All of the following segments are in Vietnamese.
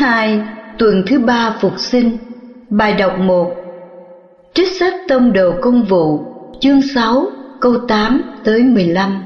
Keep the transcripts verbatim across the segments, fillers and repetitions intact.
hai, tuần thứ ba Phục sinh. Bài đọc một. Trích sách Tông Đồ Công vụ, chương sáu, câu tám tới mười lăm.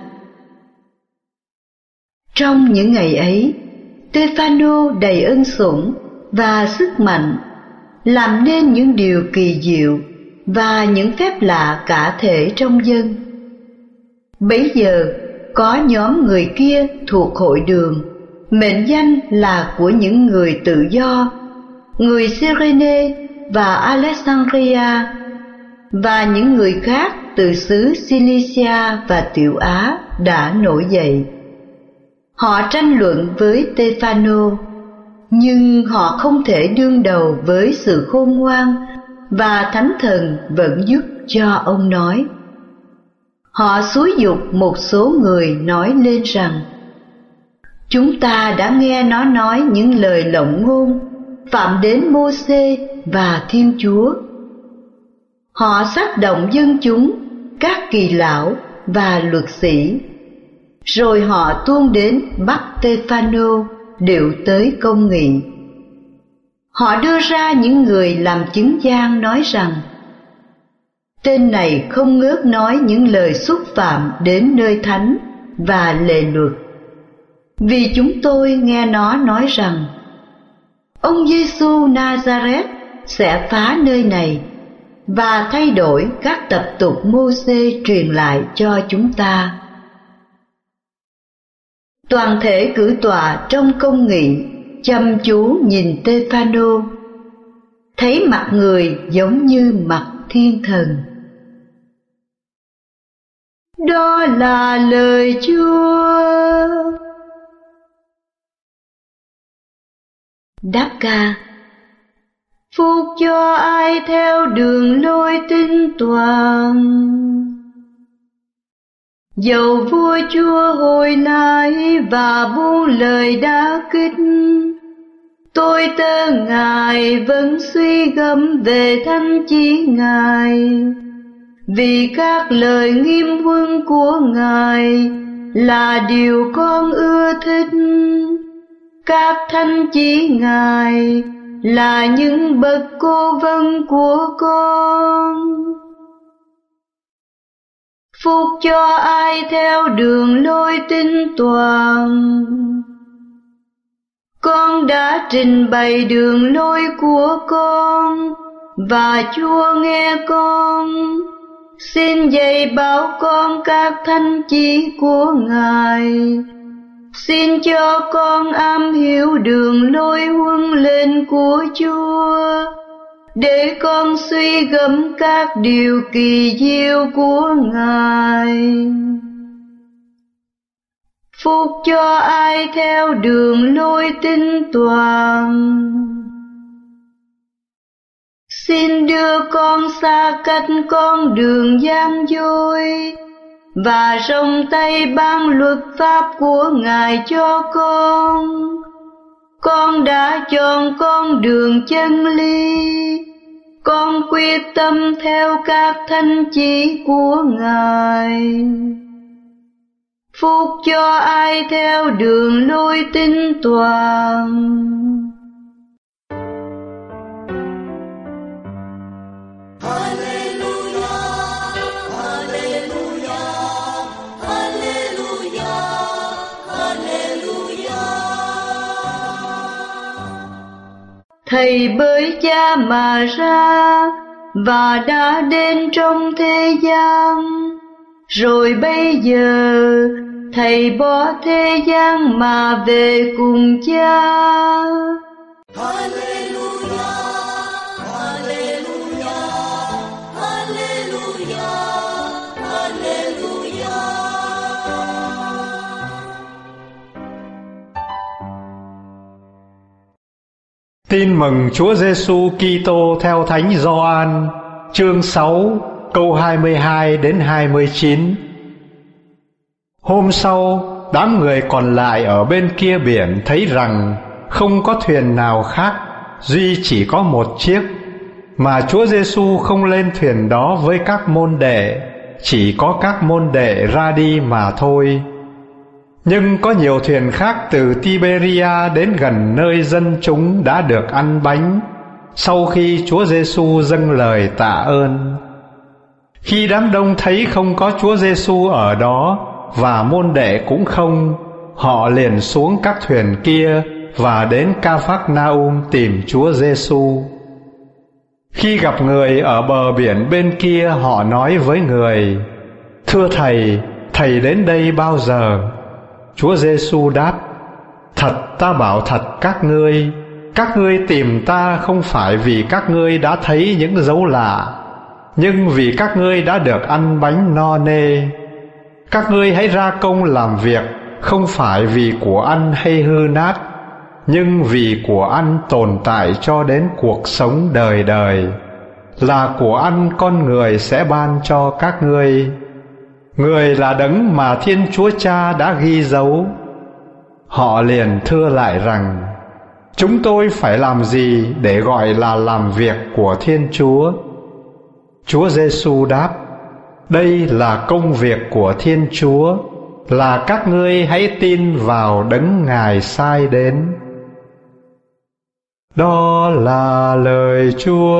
Trong những ngày ấy, Stê-phano đầy ân sủng và sức mạnh, làm nên những điều kỳ diệu và những phép lạ cả thể trong dân. Bấy giờ, có nhóm người kia thuộc hội đường, mệnh danh là của những người tự do, người Cyrene và Alexandria, và những người khác từ xứ Cilicia và Tiểu Á đã nổi dậy. Họ tranh luận với Stê-phano, nhưng họ không thể đương đầu với sự khôn ngoan, và Thánh Thần vẫn giúp cho ông nói. Họ xúi giục một số người nói lên rằng: chúng ta đã nghe nó nói những lời lộng ngôn phạm đến Mô-sê và Thiên Chúa. Họ xách động dân chúng, các kỳ lão và luật sĩ, rồi họ tuôn đến bắt Stê-phano điệu tới công nghị. Họ đưa ra những người làm chứng gian nói rằng: tên này không ngớt nói những lời xúc phạm đến nơi thánh và lề luật, vì chúng tôi nghe nó nói rằng ông Giê-xu Na-za-rét sẽ phá nơi này và thay đổi các tập tục Mô-sê truyền lại cho chúng ta. Toàn thể cử tọa trong công nghị chăm chú nhìn Stê-phano, thấy mặt người giống như mặt thiên thần. Đó là lời Chúa. Đáp ca: phúc cho ai theo đường lối tinh toàn. Dầu vua chúa hồi lại và buông lời đả kích, tôi tớ Ngài vẫn suy gẫm về thánh chỉ Ngài, vì các lời nghiêm huân của Ngài là điều con ưa thích. Các thánh chỉ Ngài là những bậc cố vấn của con. Phúc cho ai theo đường lối tinh toàn. Con đã trình bày đường lối của con, và Chúa nghe con. Xin dạy bảo con các thánh chỉ của Ngài. Xin cho con am hiểu đường lối huấn lệnh của Chúa, để con suy gẫm các điều kỳ diệu của Ngài. Phúc cho ai theo đường lối tinh toàn. Xin đưa con xa cách con đường gian dối, và rộng tay ban luật pháp của Ngài cho con. Con đã chọn con đường chân lý, con quyết tâm theo các thánh chỉ của Ngài. Phúc cho ai theo đường lối tinh toàn. Thầy bởi Cha mà ra và đã đến trong thế gian, rồi bây giờ Thầy bỏ thế gian mà về cùng Cha. Hallelujah, hallelujah, hallelujah, hallelujah. Tin mừng Chúa Giêsu Kitô theo Thánh Gioan, chương sáu, câu hai mươi hai đến hai mươi chín. Hôm sau, đám người còn lại ở bên kia biển thấy rằng không có thuyền nào khác, duy chỉ có một chiếc, mà Chúa Giêsu không lên thuyền đó với các môn đệ, chỉ có các môn đệ ra đi mà thôi. Nhưng có nhiều thuyền khác từ Tiberia đến gần nơi dân chúng đã được ăn bánh sau khi Chúa Giêsu dâng lời tạ ơn. Khi đám đông thấy không có Chúa Giêsu ở đó và môn đệ cũng không, họ liền xuống các thuyền kia và đến Ca-phác-na-um tìm Chúa Giêsu. Khi gặp người ở bờ biển bên kia, họ nói với người: "Thưa Thầy, Thầy đến đây bao giờ?" Chúa Giêsu đáp: "Thật ta bảo thật các ngươi, các ngươi tìm ta không phải vì các ngươi đã thấy những dấu lạ, nhưng vì các ngươi đã được ăn bánh no nê. Các ngươi hãy ra công làm việc, không phải vì của ăn hay hư nát, nhưng vì của ăn tồn tại cho đến cuộc sống đời đời, là của ăn con người sẽ ban cho các ngươi. Người là đấng mà Thiên Chúa Cha đã ghi dấu." Họ liền thưa lại rằng: "Chúng tôi phải làm gì để gọi là làm việc của Thiên Chúa?" Chúa Giêsu đáp: "Đây là công việc của Thiên Chúa, là các ngươi hãy tin vào đấng Ngài sai đến." Đó là lời Chúa.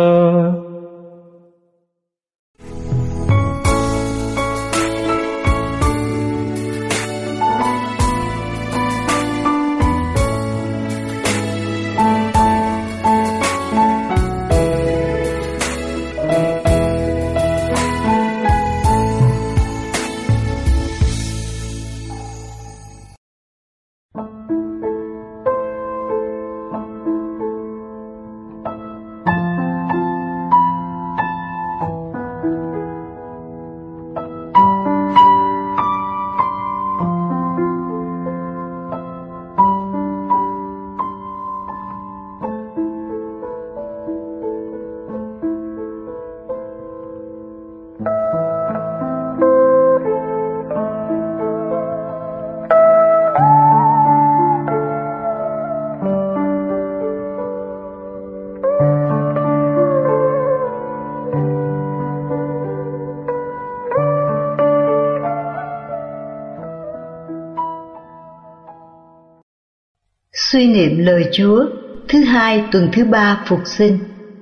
Suy niệm lời Chúa thứ hai tuần thứ ba Phục sinh.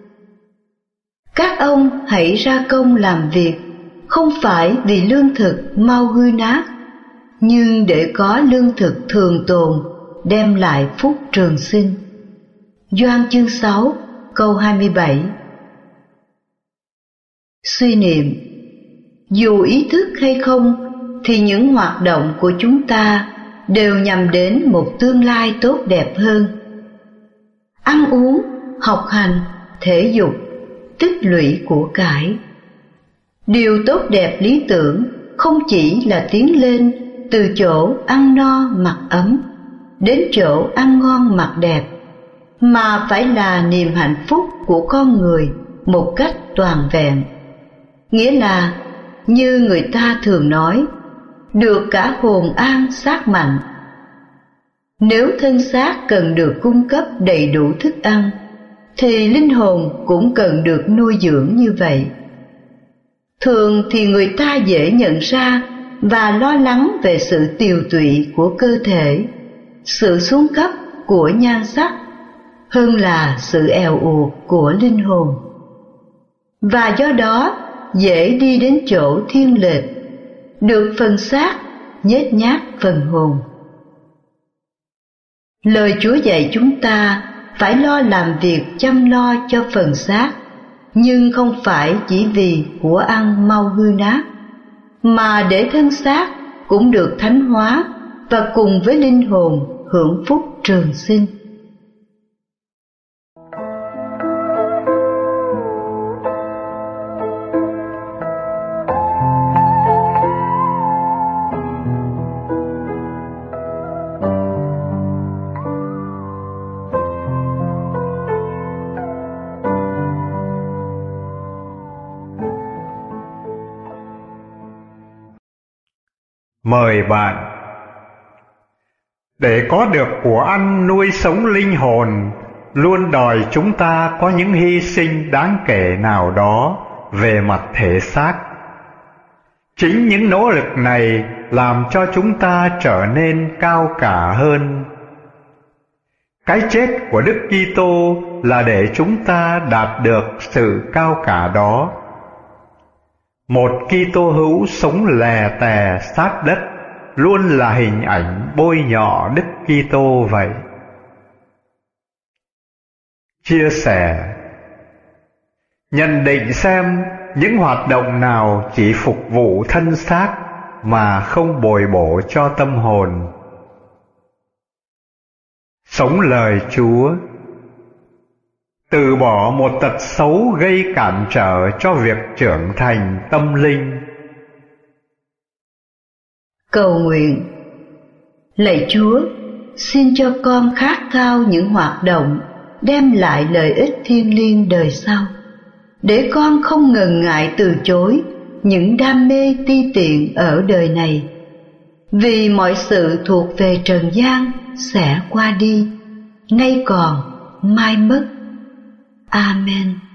Các ông hãy ra công làm việc, không phải vì lương thực mau hư nát, nhưng để có lương thực thường tồn, đem lại phúc trường sinh. Gioan chương sáu câu hai mươi bảy. Suy niệm: dù ý thức hay không thì những hoạt động của chúng ta đều nhằm đến một tương lai tốt đẹp hơn. Ăn uống, học hành, thể dục, tích lũy của cải. Điều tốt đẹp lý tưởng không chỉ là tiến lên từ chỗ ăn no mặc ấm đến chỗ ăn ngon mặc đẹp, mà phải là niềm hạnh phúc của con người một cách toàn vẹn. Nghĩa là, như người ta thường nói, được cả hồn an xác mạnh. Nếu thân xác cần được cung cấp đầy đủ thức ăn, thì linh hồn cũng cần được nuôi dưỡng như vậy. Thường thì người ta dễ nhận ra và lo lắng về sự tiều tụy của cơ thể, sự xuống cấp của nhan sắc, hơn là sự èo uột của linh hồn. Và do đó dễ đi đến chỗ thiên lệch, được phần xác nhếch nhác phần hồn. Lời Chúa dạy chúng ta phải lo làm việc chăm lo cho phần xác, nhưng không phải chỉ vì của ăn mau hư nát, mà để thân xác cũng được thánh hóa và cùng với linh hồn hưởng phúc trường sinh. Mời bạn. Để có được của ăn nuôi sống linh hồn, luôn đòi chúng ta có những hy sinh đáng kể nào đó về mặt thể xác. Chính những nỗ lực này làm cho chúng ta trở nên cao cả hơn. Cái chết của Đức Kitô là để chúng ta đạt được sự cao cả đó. Một Kitô hữu sống lè tè sát đất luôn là hình ảnh bôi nhọ Đức Kitô vậy. Chia sẻ: nhận định xem những hoạt động nào chỉ phục vụ thân xác mà không bồi bổ cho tâm hồn. Sống lời Chúa: từ bỏ một tật xấu gây cản trở cho việc trưởng thành tâm linh. Cầu nguyện: lạy Chúa, xin cho con khát khao những hoạt động đem lại lợi ích thiêng liêng đời sau, để con không ngần ngại từ chối những đam mê ti tiện ở đời này, vì mọi sự thuộc về trần gian sẽ qua đi, nay còn mai mất. Amen.